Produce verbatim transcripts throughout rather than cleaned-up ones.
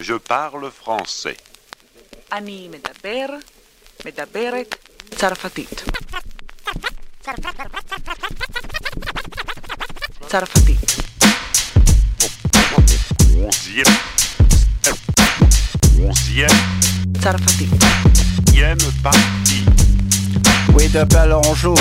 Je parle français. אני מדבר, מדברת צרפתית. צרפתית. Onzième. Onzième. צרפתית. Onzième partie. ودبل رجوع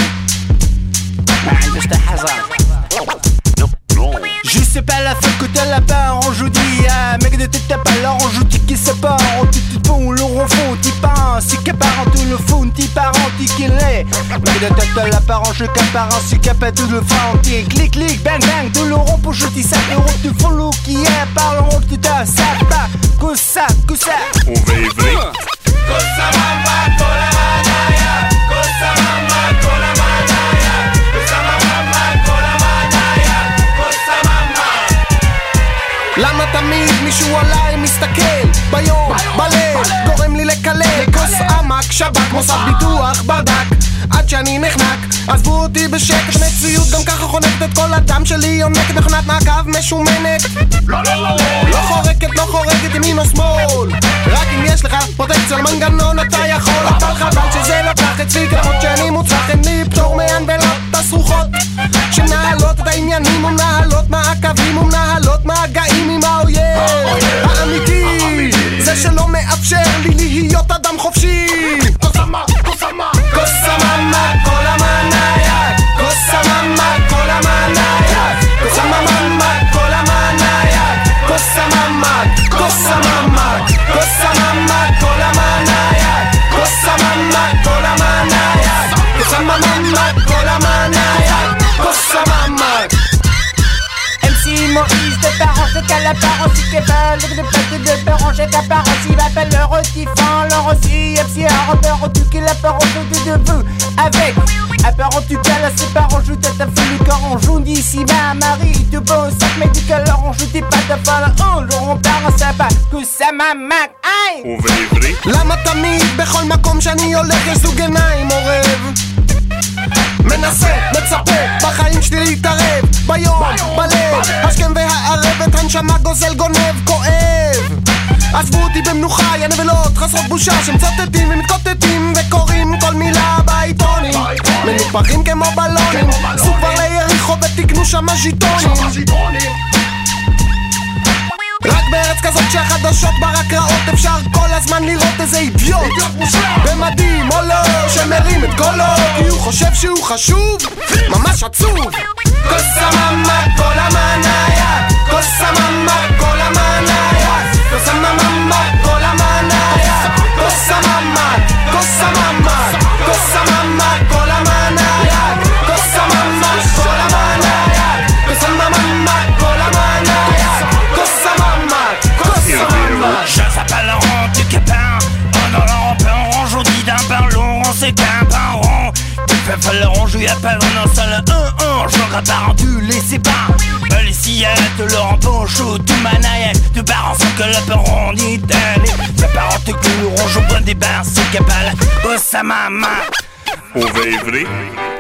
ما عندوش تا حاجة. Non, non. Je sais pas la feu que t'as là-bas en jeudi. Mec de tête t'as pas l'or en jeudi qui se part. En tout tout bon le ronfon t'y pas. Si qu'apparent tout le fond t'y parent t'y qu'il est. Mec de tête t'as la part en jeu qu'apparent. Si qu'apparent tout le fond t'y clic clic bang bang. Tout le rond pour jeudi ça le rond tu follow qui est parlant tout à ça pas. Que ça que ça. On va évrer. Cosa mamma cola manaya. Cosa mamma cola manaya. Cosa mamma cola manaya. Cosa mamma. למה תמיד מישהו עליי מסתכל ביום, בלב, גורם לי לקלל כוס עמק, שבק, מוסד ביטוח, ברדק עד שאני נחנק, עזבו אותי בשקט מציאות גם ככה חונקת את כל הדם שלי יונקת מכונת מעקב משומנת לא, לא, לא, לא חורקת, לא חורקת ימין או שמאל רק אם יש לך פרוטקציה למנגנון אתה יכול אבל חבל שזה לא כך אצלי כמות שאני מוצלח אין לי פטור מהנבלות הסרוחות שמנהלות את העניינים ומנהלות מעקבים ומנהלות מגעים עם האויב האמיתי זה שלא מאפשר לי להיות אדם חופשי קוסמה, קוסמה קוסה ממא כל המניה קוסה ממא כל המניה קוסה ממא כל המניה קוסה ממא קוסה ממא קוסה ממא כל המניה קוסה ממא כל המניה קוסה ממא כל המניה קוסה ממא Si Maurice de parents, c'est qu'à l'apparence, si qu'elle veut, le de pète de parents, j'ai qu'apparence, il m'appelle le retifant, le rossi, M C A, apparent, tu qu'il apparent, de de vous, avec, apparent, tu qu'à la séparant, je t'ai ta foule, car on joue d'ici, ma Marie, tout beau, sac médical, on joue des pas de fall, on le rempart, ça va, que ça m'a mac, aïe! On va évrer. למה תמיד בכל מקום שאני הולך יש זוג עיניים עורב מנסה, מצפה, בחיים שלי להתערב ביום, בלב, השכם והערב את הנשמה גוזל גונב, כואב עזבו אותי במנוחה, יא נבלות, חסרות בושה שמצטטים ומתקוטטים וקוראים כל מילה בעיתונים מנופחים כמו בלונים, סעו כבר ליריחו ותקנו שם ז'יטונים רק בארץ כזאת שהחדשות ברקראות אפשר כל הזמן לראות איזה אידיוט במדים או לא שמרים את קולו כי הוא חושב שהוא חשוב ממש עצוב קוסה ממא כל המניה קוסה ממא כל המניה קוסה ממא כל המניה קוסה ממא קוסה ממא קוסה ממא כל המניה קוסה ממא כל המניה קוסה ממא כל המניה קוסה je s'appelle Laurent du Capin. On a Laurent Perron, aujourd'hui d'un pain Laurent, c'est qu'un pain rond. Tu fais faire Laurent, je lui appelle en un seul un un. Je le répare, tu les sépares. Les sillettes, Laurent Ponchot, tout manayette. Tu pars sans que le Perron ni t'aille. C'est parent que Laurent, je prends des bains, c'est Capin. Oh, ça m'a main. On va évrer.